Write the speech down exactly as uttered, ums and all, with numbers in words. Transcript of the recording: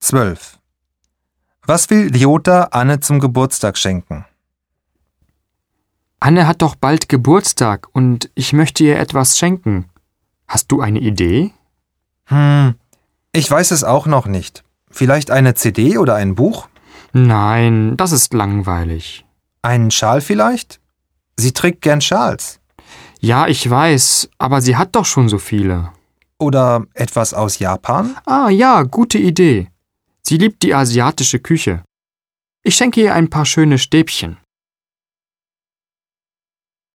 zwölf. Was will Lyota Anne zum Geburtstag schenken? Anne hat doch bald Geburtstag und ich möchte ihr etwas schenken. Hast du eine Idee? Hm, ich weiß es auch noch nicht. Vielleicht eine C D oder ein Buch? Nein, das ist langweilig. Einen Schal vielleicht? Sie trägt gern Schals. Ja, ich weiß, aber sie hat doch schon so viele. Oder etwas aus Japan? Ah ja, gute Idee. Sie liebt die asiatische Küche. Ich schenke ihr ein paar schöne Stäbchen.